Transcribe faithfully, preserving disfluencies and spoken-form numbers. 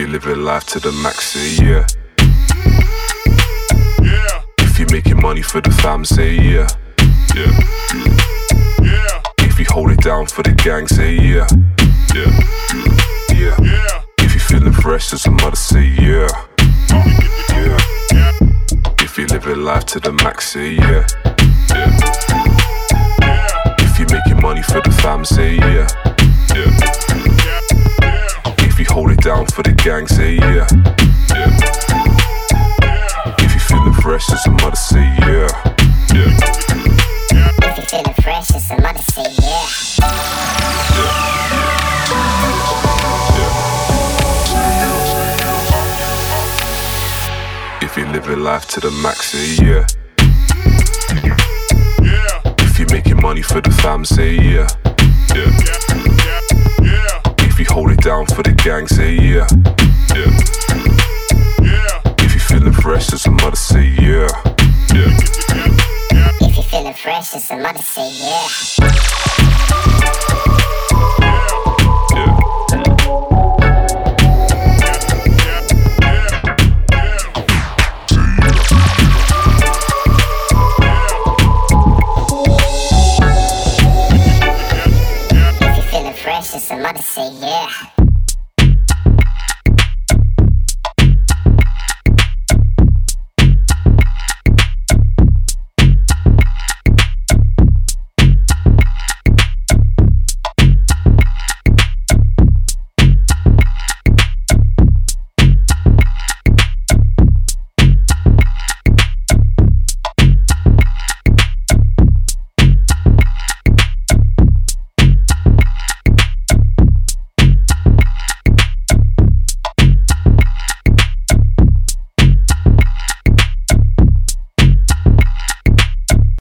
you're living life to the max, say yeah. Yeah. If you're making money for the fam, say yeah. Yeah. Yeah. If you hold it down for the gang, say yeah. Yeah. Yeah. Yeah. If you're feeling fresh as a mother, say yeah. Yeah. Yeah. If you're living life to the max, say yeah. Yeah. Yeah. If you're making money for the fam, say yeah. Yeah. Yeah. If you hold it down for the gang, say yeah. Yeah. If you're feeling fresh as a mother, say yeah. Yeah. If you're feeling fresh as a mother, say yeah. If you're living life to the max, say yeah. Yeah. If you're making money for the fam, say yeah. Yeah. Yeah. If you hold it down for the gang, say yeah. Yeah. Yeah. If you're feeling fresh as a mother, say yeah. Yeah. If you're feeling fresh as a mother, say yeah. If you're feeling fresh as a mother, say yeah.